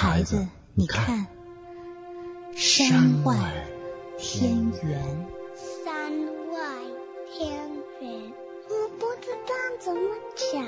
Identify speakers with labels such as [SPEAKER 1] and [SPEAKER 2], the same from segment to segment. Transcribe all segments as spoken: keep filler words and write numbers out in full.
[SPEAKER 1] 孩子，你看，山外天圆。
[SPEAKER 2] 山外天圆，我不知道怎么讲。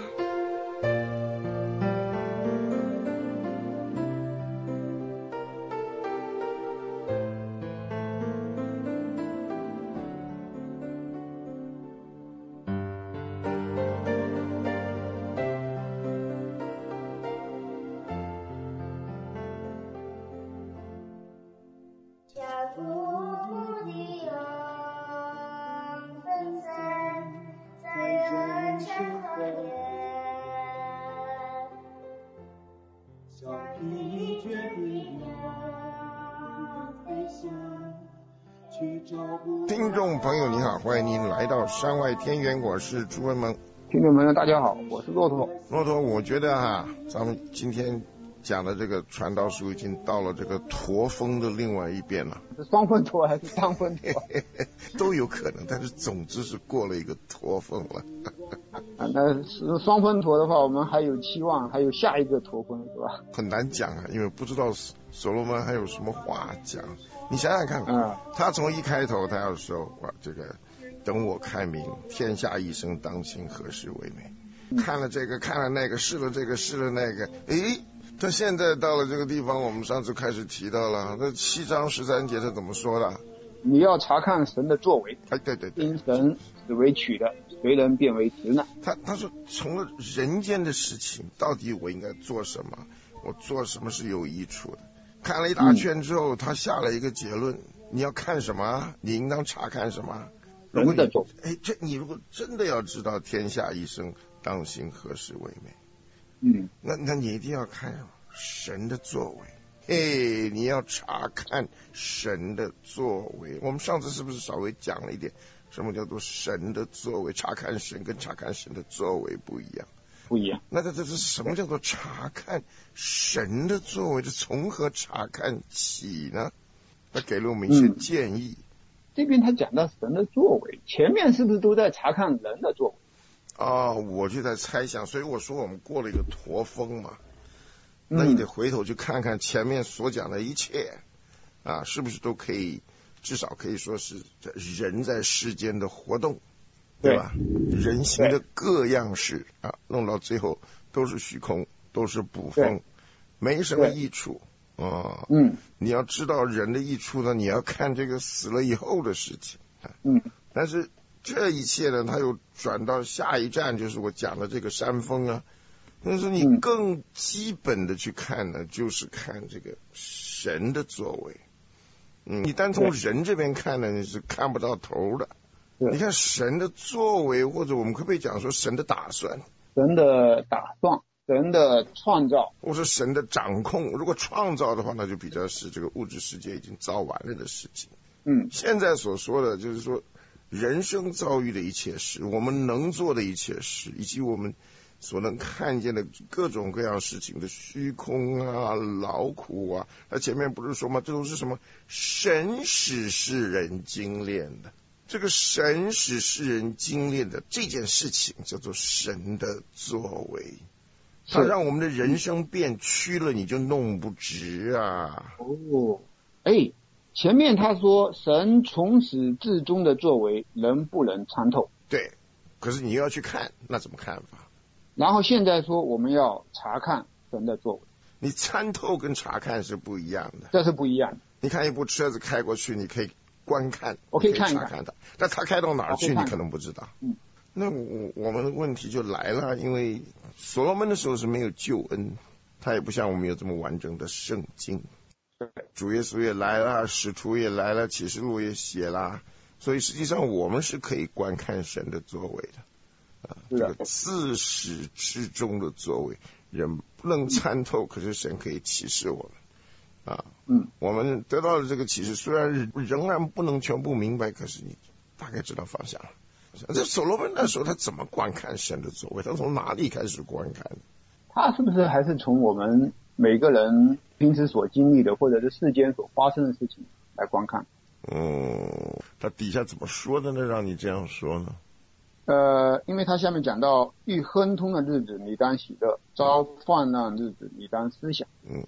[SPEAKER 3] 听众朋友你好，欢迎您来到山外天圆，我是朱文萌。
[SPEAKER 4] 听众朋友大家好，我是骆驼。
[SPEAKER 3] 骆驼，我觉得哈，咱们今天讲的这个传道书已经到了这个驼峰的另外一边了。
[SPEAKER 4] 是双峰驼还是单峰驼？
[SPEAKER 3] 都有可能，但是总之是过了一个驼峰了。
[SPEAKER 4] 啊，那是双峰驼的话，我们还有期望，还有下一个驼峰是吧？
[SPEAKER 3] 很难讲啊，因为不知道所罗门还有什么话讲。你想想看，
[SPEAKER 4] 嗯，
[SPEAKER 3] 他从一开头他要说哇，这个等我看明，天下一生当行何事为美。
[SPEAKER 4] 嗯、
[SPEAKER 3] 看了这个，看了那个，试了这个，试了那个，诶，他现在到了这个地方，我们上次开始提到了，那七章十三节他怎么说的？
[SPEAKER 4] 你要查看神的作为。
[SPEAKER 3] 哎，对对对，
[SPEAKER 4] 因神是为取的，谁能变为直呢？
[SPEAKER 3] 他他说，从了人间的事情，到底我应该做什么？我做什么是有益处的？看了一大圈之后，嗯、他下了一个结论：你要看什么？你应当查看什么？
[SPEAKER 4] 人的作为。
[SPEAKER 3] 哎，这你如果真的要知道天下一生当行何事为美，
[SPEAKER 4] 嗯，
[SPEAKER 3] 那那你一定要看神的作为。嘿，你要查看神的作为。我们上次是不是稍微讲了一点，什么叫做神的作为？查看神跟查看神的作为不一样。
[SPEAKER 4] 不一样。
[SPEAKER 3] 那这这是什么叫做查看神的作为？这从何查看起呢？他给了我们一些建议。
[SPEAKER 4] 嗯、这边他讲到神的作为，前面是不是都在查看人的作为？
[SPEAKER 3] 啊、哦，我就在猜想，所以我说我们过了一个驼峰嘛。那你得回头去看看前面所讲的一切啊，是不是都可以，至少可以说是人在世间的活动，对吧？人形的各样式啊，弄到最后都是虚空，都是捕风，没什么益处啊。
[SPEAKER 4] 嗯，
[SPEAKER 3] 你要知道人的益处呢，你要看这个死了以后的事情。
[SPEAKER 4] 嗯，
[SPEAKER 3] 但是这一切呢，它又转到下一站，就是我讲的这个山峰啊。但是你更基本的去看呢，就是看这个神的作为。嗯，你单从人这边看呢，你是看不到头的。你看神的作为，或者我们可不可以讲说神的打算？
[SPEAKER 4] 神的打算，神的创造，
[SPEAKER 3] 或是神的掌控。如果创造的话，那就比较是这个物质世界已经造完了的事情。
[SPEAKER 4] 嗯，
[SPEAKER 3] 现在所说的就是说人生遭遇的一切事，我们能做的一切事，以及我们所能看见的各种各样事情的虚空啊、劳苦啊，那前面不是说吗？这都是什么？神使世人精炼的。这个神使世人精炼的这件事情，叫做神的作为。它让我们的人生变曲了，你就弄不直啊。
[SPEAKER 4] 哦，哎，前面他说神从始至终的作为，人不能参透。
[SPEAKER 3] 对，可是你要去看，那怎么看法？
[SPEAKER 4] 然后现在说我们要查看神的作为，
[SPEAKER 3] 你参透跟查看是不一样的，
[SPEAKER 4] 这是不一样的。
[SPEAKER 3] 你看一部车子开过去，你可以观看，
[SPEAKER 4] 我可以看一看，
[SPEAKER 3] 查看它，但它开到哪儿去，你可能不知道。
[SPEAKER 4] 嗯，
[SPEAKER 3] 那我我们的问题就来了，因为所罗门的时候是没有救恩，他也不像我们有这么完整的圣经。主耶稣也来了，使徒也来了，启示录也写了，所以实际上我们是可以观看神的作为的。啊，这个自始至终的作为，人不能参透，可是神可以启示我们。啊，
[SPEAKER 4] 嗯，
[SPEAKER 3] 我们得到了这个启示，虽然仍然不能全部明白，可是你大概知道方向了。这所罗门那时候他怎么观看神的作为？他从哪里开始观看的？
[SPEAKER 4] 他是不是还是从我们每个人平时所经历的，或者是世间所发生的事情来观看？
[SPEAKER 3] 嗯，他底下怎么说的呢？让你这样说呢？
[SPEAKER 4] 呃，因为他下面讲到，遇亨通的日子你当喜乐，遭患难日子你当思想。
[SPEAKER 3] 嗯，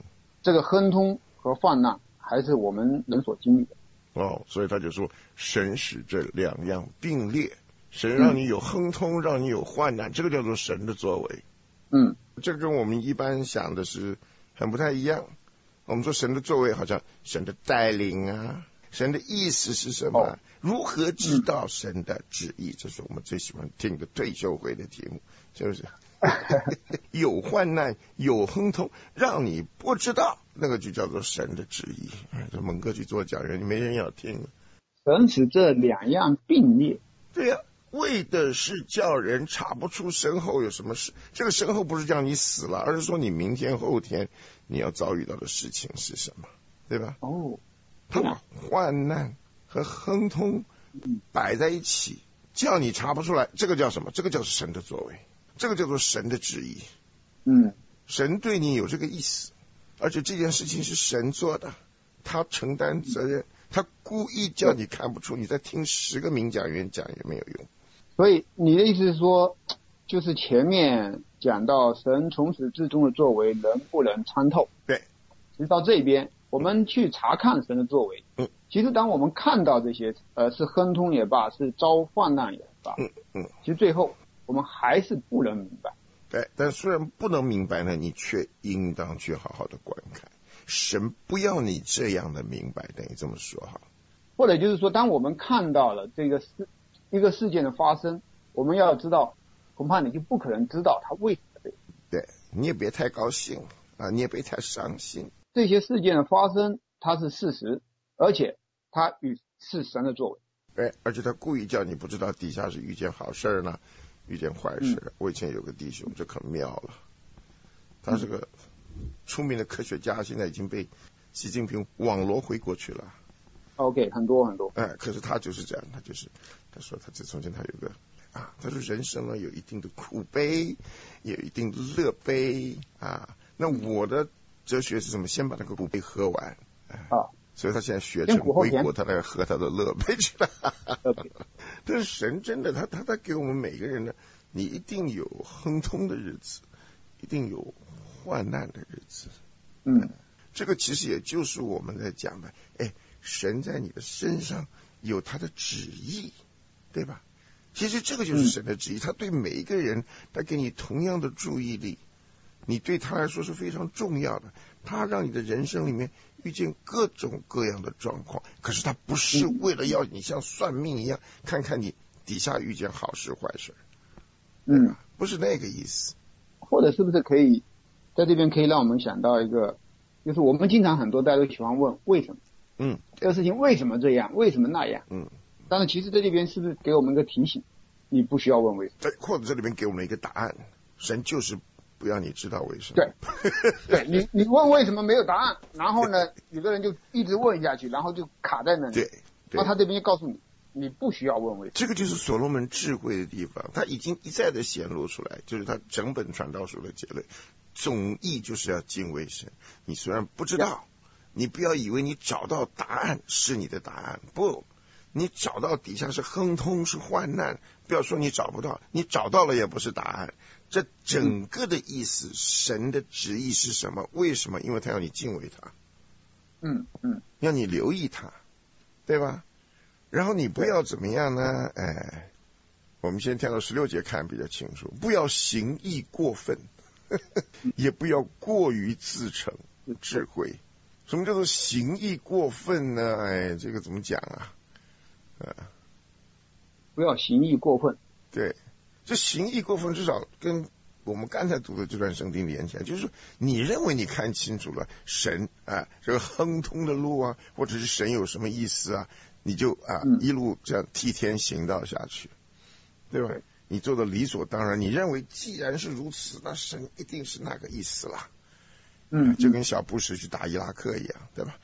[SPEAKER 4] 这个亨通和患难还是我们人所经历的。
[SPEAKER 3] 哦，所以他就说神使这两样并列，神让你有亨通，嗯、让你有患难，这个叫做神的作为。
[SPEAKER 4] 嗯，
[SPEAKER 3] 这跟我们一般想的是很不太一样。我们说神的作为好像神的带领啊，神的意思是什么？哦、如何知道神的旨意？嗯、这是我们最喜欢听的退休会的题目，是不是？有患难，有亨通，让你不知道，那个就叫做神的旨意。这蒙哥去做讲人，没人要听了。
[SPEAKER 4] 神使这两样并列，
[SPEAKER 3] 对呀、啊，为的是叫人查不出身后有什么事。这个身后不是叫你死了，而是说你明天后天你要遭遇到的事情是什么，对吧？
[SPEAKER 4] 哦，
[SPEAKER 3] 他把患难和亨通摆在一起，叫你查不出来，这个叫什么？这个叫神的作为。这个叫做神的旨意。
[SPEAKER 4] 嗯，
[SPEAKER 3] 神对你有这个意思，而且这件事情是神做的，他承担责任，他故意叫你看不出，你再听十个名讲员讲也没有用。
[SPEAKER 4] 所以你的意思是说，就是前面讲到神从始至终的作为人不能参透，
[SPEAKER 3] 对，
[SPEAKER 4] 其实到这边我们去查看神的作为，
[SPEAKER 3] 嗯，
[SPEAKER 4] 其实当我们看到这些呃是亨通也罢，是遭患难也罢，
[SPEAKER 3] 嗯嗯，
[SPEAKER 4] 其实最后我们还是不能明白。
[SPEAKER 3] 对，但虽然不能明白呢，你却应当去好好的观看。神不要你这样的明白，等于这么说哈。
[SPEAKER 4] 或者就是说，当我们看到了这个事一个事件的发生，我们要知道，恐怕你就不可能知道它为什么这样。
[SPEAKER 3] 对，你也别太高兴啊，你也别太伤心。
[SPEAKER 4] 这些事件的发生，它是事实，而且它与是神的作为。
[SPEAKER 3] 对，而且他故意叫你不知道底下是遇见好事呢，遇见坏事。嗯、我以前有个弟兄，这可妙了，他是个出名的科学家，现在已经被习近平网罗回国去了。
[SPEAKER 4] OK， 很多很多。
[SPEAKER 3] 哎，可是他就是这样，他就是他说他这从前他有个啊，他说人生呢有一定的苦悲，有一定的乐悲啊。那我的哲学是什么？先把那个苦悲喝完。
[SPEAKER 4] 啊。
[SPEAKER 3] 所以他现在学成回国，他来喝他的乐悲去了。但是神真的，他他他给我们每个人呢，你一定有亨通的日子，一定有患难的日子。
[SPEAKER 4] 嗯，
[SPEAKER 3] 这个其实也就是我们在讲的，哎，神在你的身上有他的旨意，对吧？其实这个就是神的旨意，他对每一个人，他给你同样的注意力，你对他来说是非常重要的。他让你的人生里面遇见各种各样的状况，可是他不是为了要你像算命一样，看看你底下遇见好事坏事，
[SPEAKER 4] 嗯，
[SPEAKER 3] 不是那个意思。
[SPEAKER 4] 或者是不是可以在这边可以让我们想到一个，就是我们经常很多大家都喜欢问为什么，
[SPEAKER 3] 嗯，
[SPEAKER 4] 这个事情为什么这样，为什么那样，
[SPEAKER 3] 嗯，
[SPEAKER 4] 但是其实在这边是不是给我们一个提醒，你不需要问为什么，
[SPEAKER 3] 对，或者这里面给我们一个答案，神就是不要你知道为什么。
[SPEAKER 4] 对，对你你问为什么没有答案，然后呢，有的人就一直问下去，然后就卡在那里。
[SPEAKER 3] 对，
[SPEAKER 4] 那他这边就告诉你，你不需要问为什么。
[SPEAKER 3] 这个就是所罗门智慧的地方，他已经一再的显露出来，就是他整本传道书的结论，总意就是要敬畏神。你虽然不知道，你不要以为你找到答案是你的答案，不，你找到底下是亨通是患难，不要说你找不到，你找到了也不是答案。这整个的意思，神的旨意是什么？为什么？因为他要你敬畏他，
[SPEAKER 4] 嗯嗯，
[SPEAKER 3] 要你留意他，对吧？然后你不要怎么样呢？哎，我们先跳到十六节看比较清楚，不要行义过分，呵呵，也不要过于自成智慧。什么叫做行义过分呢？哎，这个怎么讲啊？啊，
[SPEAKER 4] 不要行义过分。
[SPEAKER 3] 对。这行义过分，至少跟我们刚才读的这段圣经连起来，就是说，你认为你看清楚了神啊，这个亨通的路啊，或者是神有什么意思啊，你就啊、嗯、一路这样替天行道下去，对吧？你做的理所当然，你认为既然是如此，那神一定是那个意思了，
[SPEAKER 4] 嗯，
[SPEAKER 3] 就跟小布什去打伊拉克一样，对吧？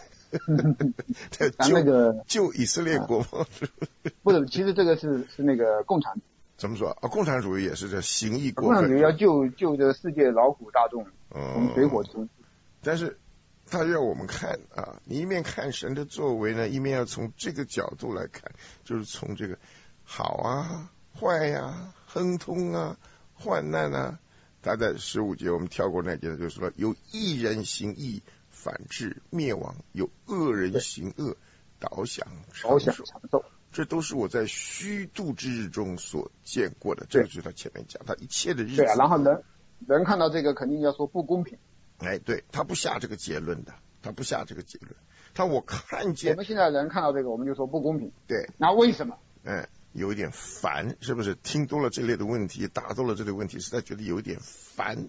[SPEAKER 4] 咱那个
[SPEAKER 3] 救以色列国嘛，
[SPEAKER 4] 不是，其实这个是是那个共产。
[SPEAKER 3] 怎么说啊？共产主义也是这行义过分，
[SPEAKER 4] 共产主义要救救这个世界劳苦大众从水火中。
[SPEAKER 3] 但是他让我们看啊，你一面看神的作为呢，一面要从这个角度来看，就是从这个好啊、坏呀、啊、亨通啊、患难啊。他在十五节我们跳过那节，就是说有义人行义， 反治灭亡，有恶人行恶，倒想
[SPEAKER 4] 好
[SPEAKER 3] 长寿。
[SPEAKER 4] 想长寿，
[SPEAKER 3] 这都是我在虚度之日中所见过的。这个就是他前面讲，他一切的日子。
[SPEAKER 4] 对啊，然后人人看到这个肯定要说不公平。
[SPEAKER 3] 哎，对，他不下这个结论的，他不下这个结论。他我看见
[SPEAKER 4] 我们现在人看到这个，我们就说不公平。
[SPEAKER 3] 对，
[SPEAKER 4] 那为什么？
[SPEAKER 3] 哎，有一点烦，是不是？听多了这类的问题，答多了这类问题，实在觉得有一点烦。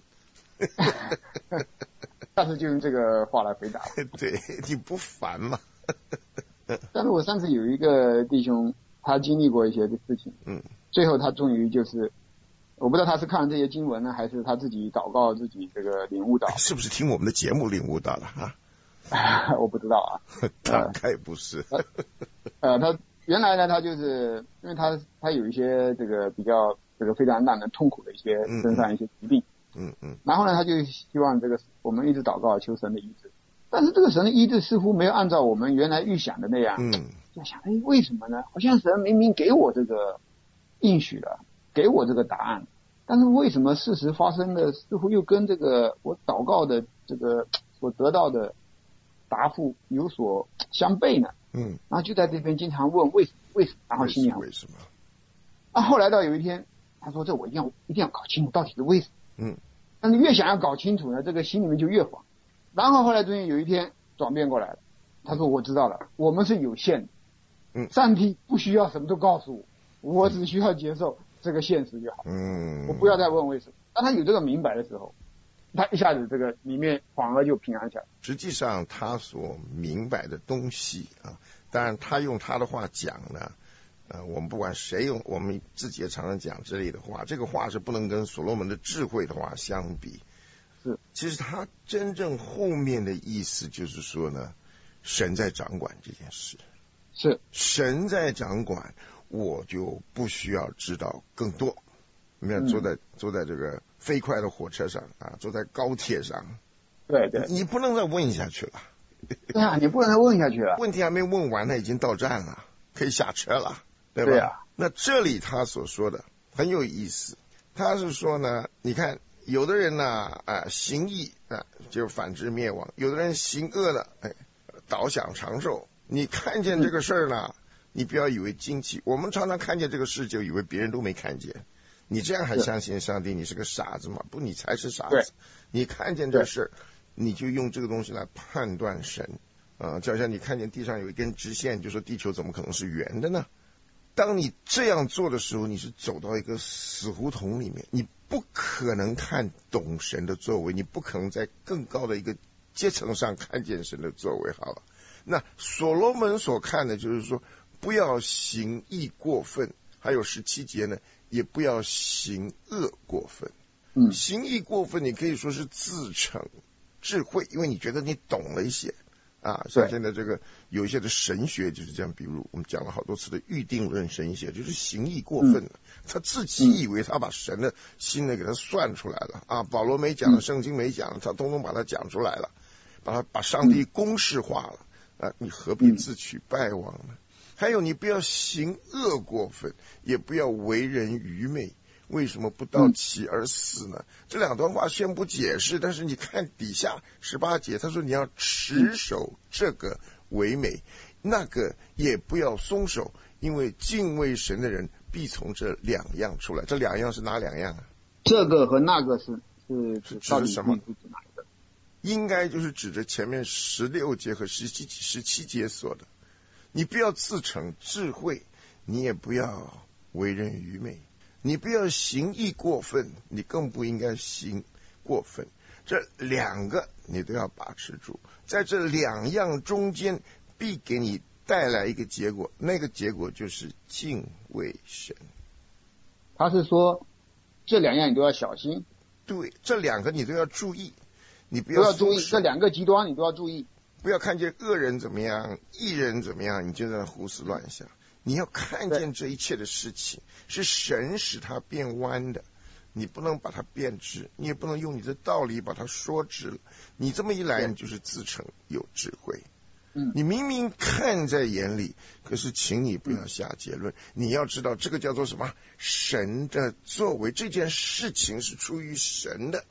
[SPEAKER 4] 但是就用这个话来回答。
[SPEAKER 3] 对，你不烦吗？
[SPEAKER 4] 但是我上次有一个弟兄，他经历过一些的事情，
[SPEAKER 3] 嗯，
[SPEAKER 4] 最后他终于就是，我不知道他是看了这些经文呢，还是他自己祷告自己这个领悟到，
[SPEAKER 3] 是不是听我们的节目领悟到了啊？
[SPEAKER 4] 我不知道啊，
[SPEAKER 3] 大概不是。
[SPEAKER 4] 呃，呃他原来呢，他就是因为他他有一些这个比较这个非常让人痛苦的一些身上一些疾病，
[SPEAKER 3] 嗯嗯，
[SPEAKER 4] 然后呢，他就希望这个我们一直祷告求神的医治。但是这个神的医治似乎没有按照我们原来预想的那样，
[SPEAKER 3] 嗯，
[SPEAKER 4] 就想，哎，为什么呢？好像神明明给我这个应许了，给我这个答案，但是为什么事实发生的似乎又跟这个我祷告的这个所得到的答复有所相悖呢？
[SPEAKER 3] 嗯，
[SPEAKER 4] 然后就在这边经常问为什么为什么，然后心里很
[SPEAKER 3] 为什么？
[SPEAKER 4] 啊，后来到有一天，他说这我一定要一定要搞清楚到底是为什么。
[SPEAKER 3] 嗯，
[SPEAKER 4] 但是越想要搞清楚呢，这个心里面就越慌。然后后来终于有一天转变过来了，他说我知道了，我们是有限的，
[SPEAKER 3] 嗯，
[SPEAKER 4] 上帝不需要什么都告诉我，我只需要接受这个现实就好，
[SPEAKER 3] 嗯，
[SPEAKER 4] 我不要再问为什么。当他有这个明白的时候，他一下子这个里面反而就平安下来。
[SPEAKER 3] 实际上他所明白的东西啊，当然他用他的话讲呢，呃，我们不管谁用，我们自己也常常讲这类的话，这个话是不能跟所罗门的智慧的话相比。
[SPEAKER 4] 是，
[SPEAKER 3] 其实他真正后面的意思就是说呢，神在掌管这件事，
[SPEAKER 4] 是
[SPEAKER 3] 神在掌管，我就不需要知道更多。你看，坐在、嗯、坐在这个飞快的火车上啊，坐在高铁上，
[SPEAKER 4] 对对，
[SPEAKER 3] 你不能再问下去了。
[SPEAKER 4] 对啊，你不能再问下去了。
[SPEAKER 3] 问题还没问完呢，已经到站了，可以下车了，对吧？
[SPEAKER 4] 对啊。
[SPEAKER 3] 那这里他所说的很有意思，他是说呢，你看。有的人呢，啊、呃，行义啊，就是反之灭亡；有的人行恶的，哎，倒想长寿。你看见这个事儿呢，你不要以为惊奇。我们常常看见这个事，就以为别人都没看见。你这样还相信上帝？你是个傻子吗？不，你才是傻子。你看见这个事，你就用这个东西来判断神。啊、呃，就好像你看见地上有一根直线，就说地球怎么可能是圆的呢？当你这样做的时候，你是走到一个死胡同里面，你不可能看懂神的作为，你不可能在更高的一个阶层上看见神的作为。好了，那所罗门所看的就是说，不要行义过分，还有十七节呢，也不要行恶过分。
[SPEAKER 4] 嗯，
[SPEAKER 3] 行义过分，你可以说是自逞智慧，因为你觉得你懂了一些。啊，像现在这个有一些的神学就是这样，比如我们讲了好多次的预定论神学，就是行义过分了，嗯、他自己以为他把神的心呢给他算出来了啊，保罗没讲，圣经没讲，他通通把它讲出来了，把他把上帝公式化了啊，你何必自取败亡呢？还有，你不要行恶过分，也不要为人愚昧。为什么不到期而死呢？嗯、这两段话先不解释，但是你看底下十八节，他说你要持守这个为美，嗯、那个也不要松手，因为敬畏神的人必从这两样出来。这两样是哪两样啊？
[SPEAKER 4] 这个和那个是是
[SPEAKER 3] 是指什么？
[SPEAKER 4] 是指哪一个？
[SPEAKER 3] 应该就是指着前面十六节和十七十七节说的。你不要自逞智慧，你也不要为人愚昧。你不要行义过分，你更不应该行过分。这两个你都要把持住，在这两样中间必给你带来一个结果，那个结果就是敬畏神。
[SPEAKER 4] 他是说这两样你都要小心，
[SPEAKER 3] 对，这两个你都要注意，你不
[SPEAKER 4] 要
[SPEAKER 3] 要
[SPEAKER 4] 注意这两个极端，你都要注意，
[SPEAKER 3] 不要看见恶人怎么样，义人怎么样，你就在那胡思乱想。你要看见这一切的事情是神使它变弯的，你不能把它变直，你也不能用你的道理把它说直了。你这么一来，你就是自称有智慧。
[SPEAKER 4] 嗯，
[SPEAKER 3] 你明明看在眼里，可是请你不要下结论。嗯、你要知道，这个叫做什么？神的作为，这件事情是出于神的。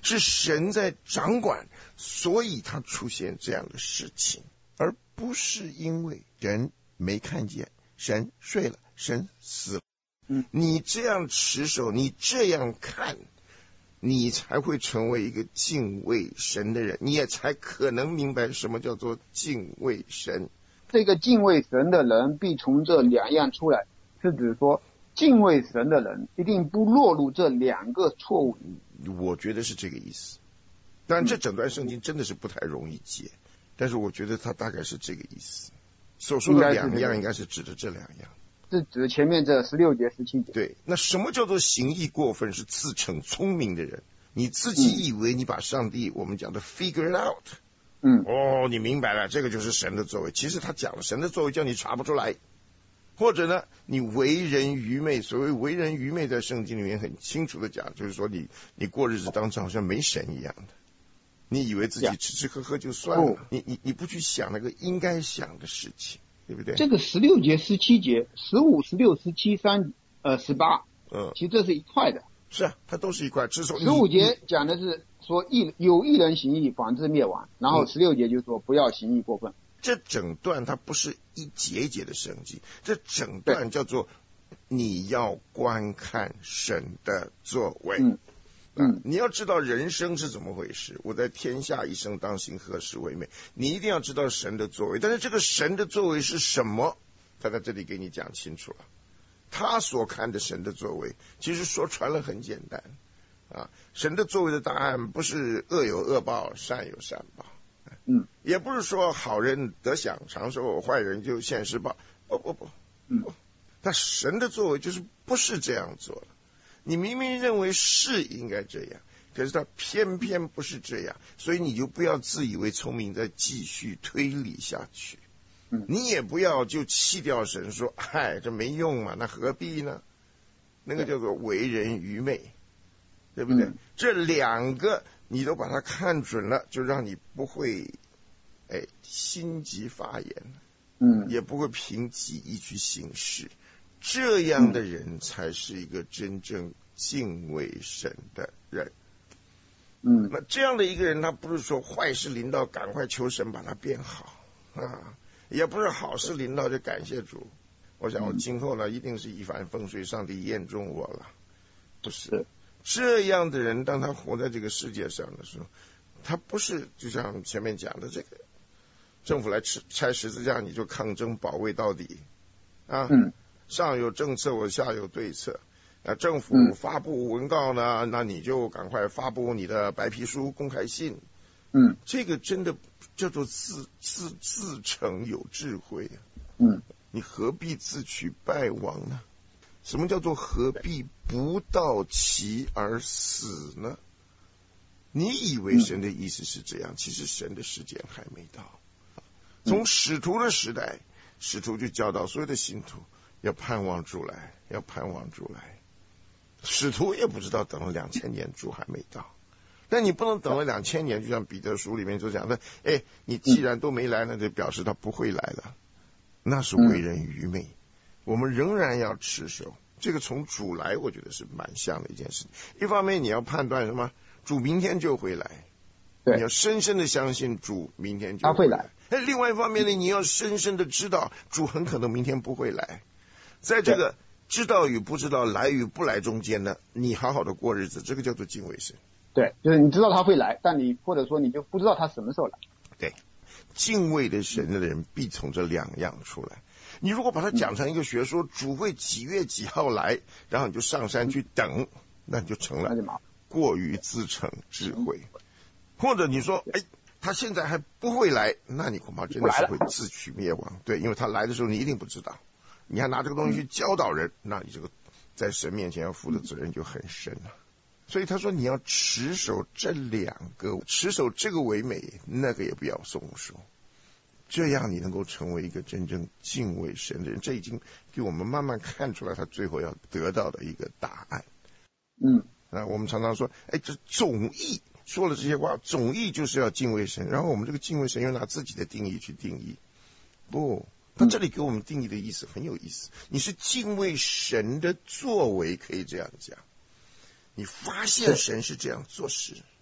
[SPEAKER 3] 是神在掌管，所以他出现这样的事情，而不是因为人没看见，神睡了，神死了。
[SPEAKER 4] 嗯，
[SPEAKER 3] 你这样持守，你这样看，你才会成为一个敬畏神的人，你也才可能明白什么叫做敬畏神。
[SPEAKER 4] 这个敬畏神的人必从这两样出来，是指说敬畏神的人一定不落入这两个错误。
[SPEAKER 3] 我觉得是这个意思。当然这整段圣经真的是不太容易解，但是我觉得它大概是这个意思。所说的两样应该是指的这两样，
[SPEAKER 4] 是指前面这十六节十七节。
[SPEAKER 3] 对，那什么叫做行义过分？是自称聪明的人，你自己以为你把上帝、嗯、我们讲的 figure it out，
[SPEAKER 4] 嗯，
[SPEAKER 3] 哦，你明白了，这个就是神的作为。其实他讲了神的作为叫你查不出来，或者呢你为人愚昧。所谓为人愚昧在圣经里面很清楚的讲，就是说你你过日子当成好像没神一样的，你以为自己吃吃喝喝就算了，哦、你你你不去想那个应该想的事情，对不对？
[SPEAKER 4] 这个十六节、十七节、十五、十六、十七、三呃十八，
[SPEAKER 3] 嗯，
[SPEAKER 4] 其实这是一块的。
[SPEAKER 3] 是啊，它都是一块。之所以
[SPEAKER 4] 十五节讲的是说义有义人行义，防治灭亡，然后十六节就说不要行义过分。
[SPEAKER 3] 这整段它不是一节一节的圣经，这整段叫做你要观看神的作为。
[SPEAKER 4] 嗯嗯，
[SPEAKER 3] 你要知道人生是怎么回事。我在天下一生当行，何时为美？你一定要知道神的作为，但是这个神的作为是什么？他在这里给你讲清楚了。他所看的神的作为，其实说穿了很简单啊。神的作为的答案不是恶有恶报，善有善报。
[SPEAKER 4] 嗯，
[SPEAKER 3] 也不是说好人得享长寿，坏人就现世报。不不不，
[SPEAKER 4] 嗯，
[SPEAKER 3] 但神的作为就是不是这样做了。你明明认为是应该这样，可是他偏偏不是这样，所以你就不要自以为聪明再继续推理下去。
[SPEAKER 4] 嗯，
[SPEAKER 3] 你也不要就弃掉神说，嗨，这没用嘛，那何必呢？那个叫做为人愚昧，对不对？嗯，这两个你都把它看准了，就让你不会哎心急发言，
[SPEAKER 4] 嗯，
[SPEAKER 3] 也不会凭己意去行事。这样的人才是一个真正敬畏神的人。
[SPEAKER 4] 嗯，
[SPEAKER 3] 那这样的一个人，他不是说坏事临到赶快求神把他变好啊，也不是好事临到就感谢主。我想我今后呢，一定是一帆风顺，上帝验中我了。不是这样的人，当他活在这个世界上的时候，他不是就像前面讲的这个政府来拆十字架，你就抗争保卫到底啊。
[SPEAKER 4] 嗯，
[SPEAKER 3] 上有政策，我下有对策。啊，政府发布文告呢，嗯，那你就赶快发布你的白皮书、公开信。
[SPEAKER 4] 嗯，
[SPEAKER 3] 这个真的叫做自自自成有智慧啊。
[SPEAKER 4] 嗯，
[SPEAKER 3] 你何必自取败亡呢？什么叫做何必不到期而死呢？你以为神的意思是这样，其实神的时间还没到。从使徒的时代，使徒就教导所有的信徒要盼望主来，要盼望主来。使徒也不知道等了两千年主还没到，但你不能等了两千年，就像彼得书里面就讲的，哎，你既然都没来，那就表示他不会来了，那是为人愚昧。我们仍然要持守这个，从主来我觉得是蛮像的一件事。一方面你要判断什么，主明天就会来，你要深深的相信主明天就会来。另外一方面呢，你要深深的知道主很可能明天不会来，在这个知道与不知道、来与不来中间呢，你好好的过日子，这个叫做敬畏神。
[SPEAKER 4] 对，就是你知道他会来，但你或者说你就不知道他什么时候来。
[SPEAKER 3] 对，敬畏的神的人必从这两样出来。你如果把它讲成一个学说，主会几月几号来，然后你就上山去等，那你就成了过于自成智慧。或者你说，哎，他现在还不会来，那你恐怕真的是会自取灭亡。对，因为他来的时候你一定不知道，你还拿这个东西去教导人，那你这个在神面前要负的责任就很深了。所以他说你要持守这两个，持守这个为美，那个也不要松手，这样你能够成为一个真正敬畏神的人。这已经给我们慢慢看出来他最后要得到的一个答案。
[SPEAKER 4] 嗯，
[SPEAKER 3] 那我们常常说，哎，这总义说了这些话，总义就是要敬畏神，然后我们这个敬畏神又拿自己的定义去定义。不，他这里给我们定义的意思很有意思，你是敬畏神的作为，可以这样讲。你发现神是这样做事，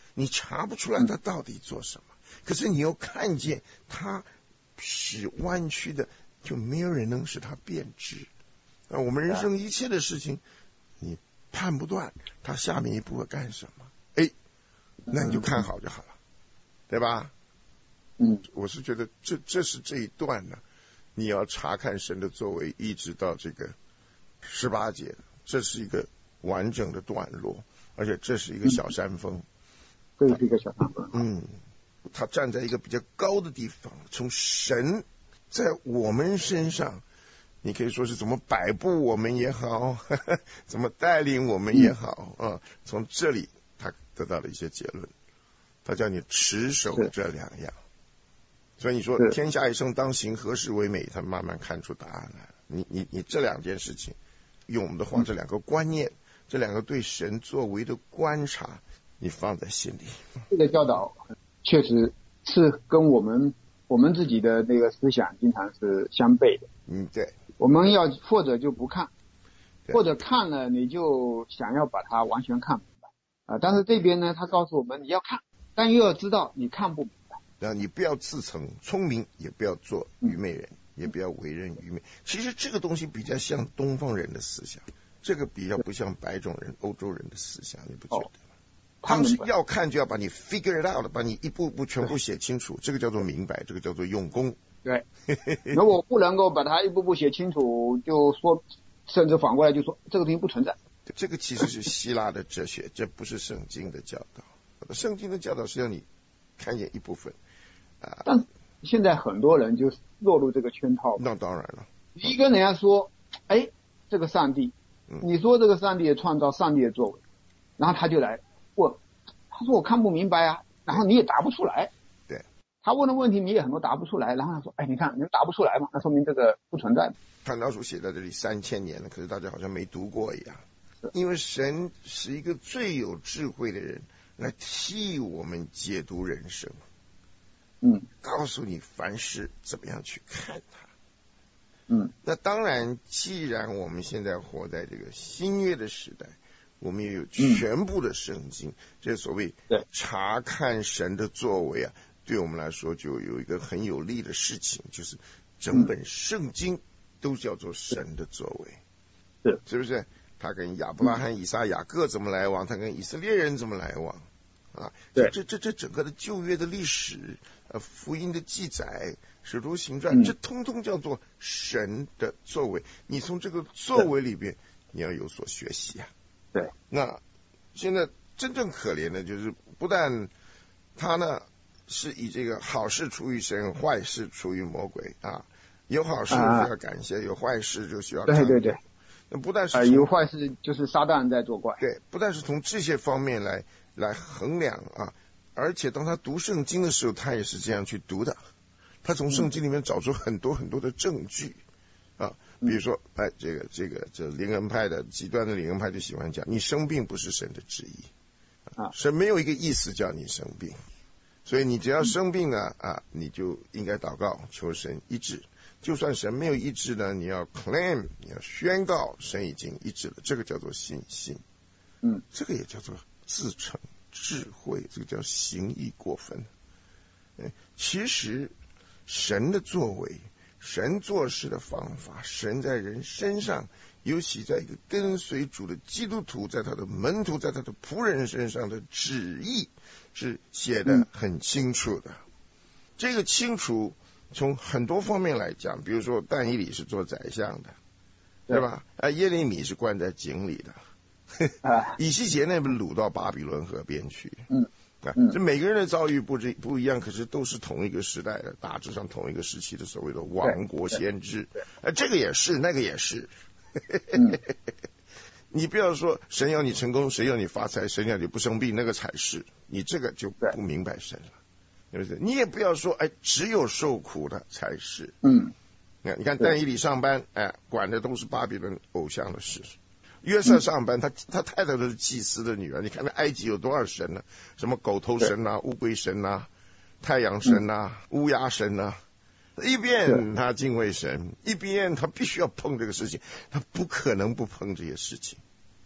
[SPEAKER 3] 你查不出来他到底做什么，嗯、可是你又看见他使弯曲的，就没有人能使他变直。啊，我们人生一切的事情，你判不断他下面一步会干什么，哎，那你就看好就好了，对吧？
[SPEAKER 4] 嗯，
[SPEAKER 3] 我是觉得这这是这一段呢，你要查看神的作为，一直到这个十八节，这是一个完整的段落，而且这是一个小山峰，
[SPEAKER 4] 这是一个小山峰。
[SPEAKER 3] 嗯，他站在一个比较高的地方，从神在我们身上。你可以说是怎么摆布我们也好，呵呵怎么带领我们也好啊。从这里他得到了一些结论，他叫你持守这两样。所以你说天下一生当行，何事为美？他慢慢看出答案来了。你你你这两件事情，用我们的话，这两个观念，这两个对神作为的观察，你放在心里。
[SPEAKER 4] 这个教导确实是跟我们我们自己的那个思想经常是相悖的。
[SPEAKER 3] 嗯，对。
[SPEAKER 4] 我们要或者就不看，或者看了你就想要把它完全看明白啊、呃。但是这边呢，他告诉我们你要看，但又要知道你看不明白。
[SPEAKER 3] 然后你不要自称聪明，也不要做愚昧人，嗯、也不要为人愚昧。其实这个东西比较像东方人的思想，这个比较不像白种人、欧洲人的思想，你不觉得吗？哦、他们是要看就要把你 figure it out， 把你一步步全部写清楚，这个叫做明白，这个叫做用功。
[SPEAKER 4] 对，如果不能够把它一步步写清楚，就说，甚至反过来就说这个东西不存在。
[SPEAKER 3] 这个其实是希腊的哲学，这不是圣经的教导。圣经的教导是让你看见一部分啊。
[SPEAKER 4] 但现在很多人就落入这个圈套。
[SPEAKER 3] 那当然了。
[SPEAKER 4] 一跟人家说，哎，这个上帝，你说这个上帝的创造，上帝的作为，然后他就来问，他说我看不明白啊，然后你也答不出来。他问的问题你也很多答不出来，然后他说：“哎，你看你们答不出来嘛，那说明这个不存在。”
[SPEAKER 3] 传道书写在这里三千年了，可是大家好像没读过一样。因为神是一个最有智慧的人，来替我们解读人生。
[SPEAKER 4] 嗯，
[SPEAKER 3] 告诉你凡事怎么样去看它。
[SPEAKER 4] 嗯，
[SPEAKER 3] 那当然，既然我们现在活在这个新约的时代，我们也有全部的圣经，嗯、这所谓查看神的作为啊。对我们来说就有一个很有利的事情，就是整本圣经都叫做神的作为，
[SPEAKER 4] 是
[SPEAKER 3] 是不是？他跟亚伯拉罕、以撒、雅各怎么来往，他跟以色列人怎么来往啊？
[SPEAKER 4] 对，
[SPEAKER 3] 这这这整个的旧约的历史，呃，福音的记载，使徒行传，这通通叫做神的作为。你从这个作为里边，你要有所学习啊。
[SPEAKER 4] 对，
[SPEAKER 3] 那现在真正可怜的就是，不但他呢。是以这个好事出于神，坏事出于魔鬼啊！有好事需要感谢，啊、有坏事就需要
[SPEAKER 4] 对对对。
[SPEAKER 3] 那不但是、
[SPEAKER 4] 呃、有坏事就是撒旦在作怪。
[SPEAKER 3] 对，不但是从这些方面来来衡量啊，而且当他读圣经的时候，他也是这样去读的。他从圣经里面找出很多很多的证据啊，比如说，哎，这个这个这灵恩派的极端的灵恩派就喜欢讲，你生病不是神的旨意啊，神没有一个意思叫你生病。所以你只要生病了啊，你就应该祷告求神医治。就算神没有医治呢，你要 claim， 你要宣告神已经医治了，这个叫做信心。
[SPEAKER 4] 嗯，
[SPEAKER 3] 这个也叫做自成智慧，这个叫行义过分。其实神的作为，神做事的方法，神在人身上，尤其在一个跟随主的基督徒，在他的门徒，在他的仆人身上的旨意是写得很清楚的。这个清楚从很多方面来讲，比如说但以理是做宰相的，对吧？啊，耶利米是关在井里的，
[SPEAKER 4] 啊，
[SPEAKER 3] 以西结那边掳到巴比伦河边去。
[SPEAKER 4] 嗯，
[SPEAKER 3] 啊，这每个人的遭遇不不不一样，可是都是同一个时代的，大致上同一个时期的所谓的亡国先知。啊，这个也是，那个也是。
[SPEAKER 4] 嗯
[SPEAKER 3] 你不要说神要你成功，神要你发财，神要你不生病，那个才是，你这个就不明白神了，对不对？你也不要说，哎，只有受苦的才是。
[SPEAKER 4] 嗯，
[SPEAKER 3] 你看但以理上班，哎，管的都是巴比伦偶像的事。约瑟上班，他他太太都是祭司的女儿。你看那埃及有多少神呢？什么狗头神呐、乌龟神呐、太阳神呐、乌鸦神呐。一边他敬畏神，一边他必须要碰这个事情，他不可能不碰这些事情，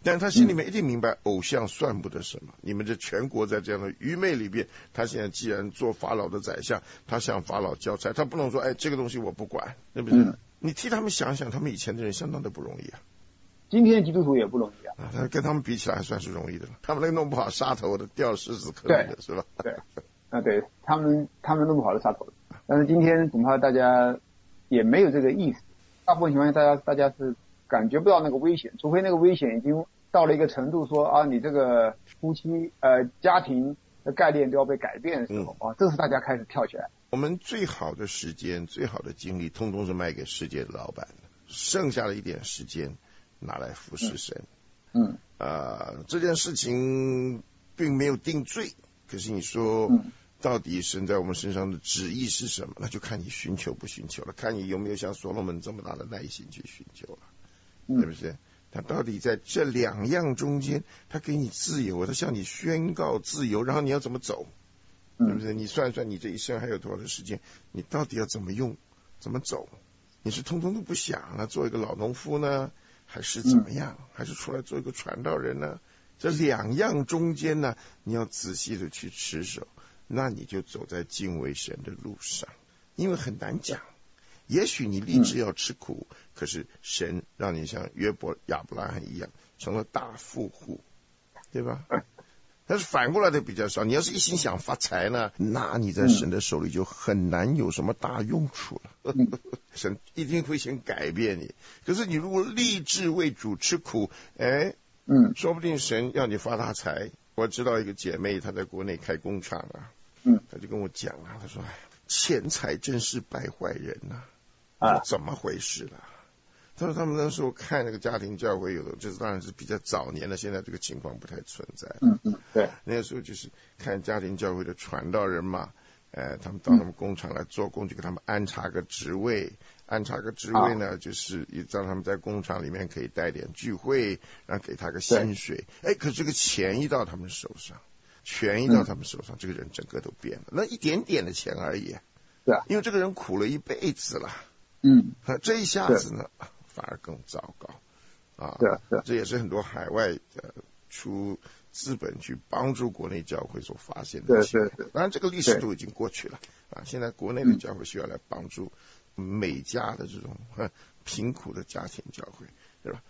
[SPEAKER 3] 但他心里面一定明白偶像算不得什么，你们这全国在这样的愚昧里边，他现在既然做法老的宰相，他向法老交差，他不能说哎这个东西我不管，对不对？嗯、你替他们想想，他们以前的人相当的不容易啊。
[SPEAKER 4] 今天的基督徒也不容易啊，
[SPEAKER 3] 啊跟他们比起来还算是容易的了。他们那个弄不好杀头的，掉狮子坑里的是吧？
[SPEAKER 4] 对，啊对，他们他们弄不好的杀头的，但是今天恐怕大家也没有这个意识，大部分情况下大家大家是感觉不到那个危险，除非那个危险已经到了一个程度说，说啊你这个夫妻呃家庭的概念都要被改变的时候、嗯、啊，这是大家开始跳起来。
[SPEAKER 3] 我们最好的时间最好的精力通通是卖给世界的老板的，剩下的一点时间拿来服侍神。
[SPEAKER 4] 嗯
[SPEAKER 3] 啊、呃，这件事情并没有定罪，可是你说、
[SPEAKER 4] 嗯、
[SPEAKER 3] 到底神在我们身上的旨意是什么，那就看你寻求不寻求了，看你有没有像所罗门这么大的耐心去寻求了、嗯、对不对？他到底在这两样中间，他给你自由，他向你宣告自由，然后你要怎么走，对不对？你算算你这一生还有多少的时间，你到底要怎么用，怎么走？你是通通都不想了，做一个老农夫呢，还是怎么样？还是出来做一个传道人呢？这两样中间呢，你要仔细的去持守，那你就走在敬畏神的路上，因为很难讲。也许你立志要吃苦、嗯、可是神让你像约伯亚伯拉罕一样成了大富户，对吧？但是反过来的比较少，你要是一心想发财呢，那你在神的手里就很难有什么大用处了、嗯、神一定会先改变你。可是你如果立志为主吃苦，哎，
[SPEAKER 4] 嗯，
[SPEAKER 3] 说不定神要你发大财。我知道一个姐妹她在国内开工厂啊，
[SPEAKER 4] 嗯，
[SPEAKER 3] 她就跟我讲啊，她说哎，钱财真是败坏人呐、啊
[SPEAKER 4] 啊，
[SPEAKER 3] 怎么回事了？他说他们那时候看那个家庭教会，有的就是当然是比较早年的，现在这个情况不太存在。
[SPEAKER 4] 嗯嗯，对，
[SPEAKER 3] 那个时候就是看家庭教会的传道人嘛，呃，他们到他们工厂来做工，就给他们安插个职位，安插个职位呢，啊、就是让他们在工厂里面可以带点聚会，然后给他个薪水。哎，可是这个钱一到他们手上，钱一到他们手上，嗯、这个人整个都变了。那一点点的钱而已，
[SPEAKER 4] 对啊，
[SPEAKER 3] 因为这个人苦了一辈子了。
[SPEAKER 4] 嗯，
[SPEAKER 3] 这一下子呢，反而更糟糕啊！
[SPEAKER 4] 对啊，对啊，
[SPEAKER 3] 这也是很多海外的出资本去帮助国内教会所发现的情况。
[SPEAKER 4] 对对对，
[SPEAKER 3] 当然这个历史都已经过去了啊！现在国内的教会需要来帮助每家的这种贫苦的家庭教会，对吧？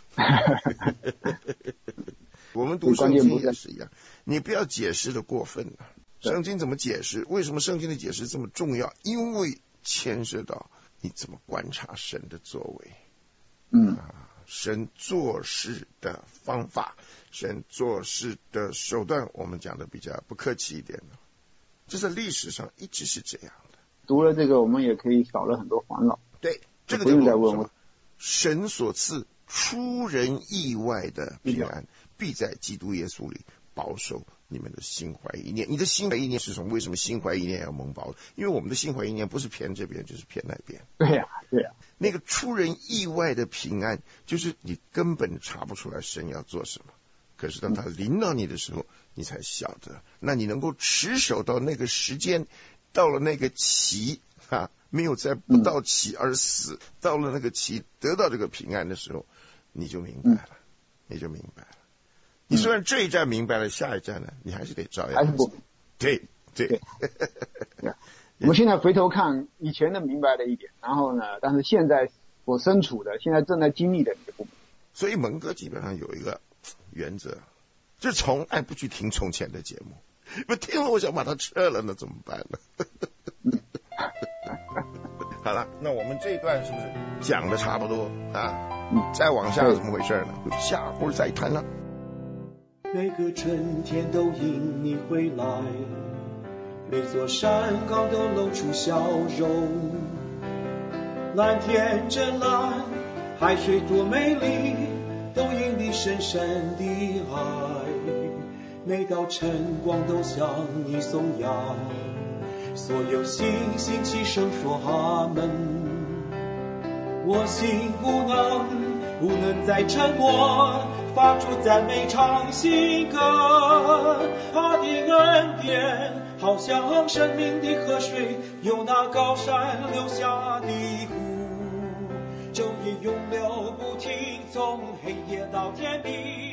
[SPEAKER 3] 我们读圣经也是一样，你不要解释的过分了。圣经怎么解释？为什么圣经的解释这么重要？因为牵涉到你怎么观察神的作为，
[SPEAKER 4] 嗯、
[SPEAKER 3] 啊，神做事的方法，神做事的手段，我们讲的比较不客气一点的，这在历史上一直是这样的。
[SPEAKER 4] 读了这个，我们也可以少了很多烦恼。
[SPEAKER 3] 对，这个
[SPEAKER 4] 不用再问我。
[SPEAKER 3] 神所赐出人意外的平安，嗯、必在基督耶稣里保守你们的心怀意念。你的心怀意念是什么？为什么心怀意念要蒙保？因为我们的心怀意念不是偏这边就是偏那边。
[SPEAKER 4] 对呀、啊，对呀、啊。
[SPEAKER 3] 那个出人意外的平安，就是你根本查不出来神要做什么，可是当他临到你的时候，你才晓得。那你能够持守到那个时间，到了那个期啊，没有在不到期而死，嗯、到了那个期得到这个平安的时候，你就明白了，嗯、你就明白了。你虽然这一站明白了，下一站呢，你还是得照样。
[SPEAKER 4] 还是不
[SPEAKER 3] 对对。对
[SPEAKER 4] 我们现在回头看以前的明白了一点，然后呢，但是现在我身处的，现在正在经历的也不明白。
[SPEAKER 3] 所以蒙哥基本上有一个原则，就是从来不去听从前的节目，不听了我想把它撤了，那怎么办呢？好了，那我们这一段是不是讲的差不多啊？
[SPEAKER 4] 嗯，
[SPEAKER 3] 再往下怎么回事呢？就下回再谈了。
[SPEAKER 5] 每个春天都因你回来，每座山岗都露出笑容。蓝天真蓝，海水多美丽，都因你深深的爱。每道晨光都向你颂扬，所有星星齐声说阿门。我心不能不能再沉默，发出赞美唱新歌。他的恩典好像生命的河水，由那高山流下的湖，昼夜永流不停，从黑夜到天明，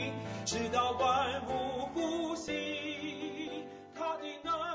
[SPEAKER 5] 直到万物复兴，他的能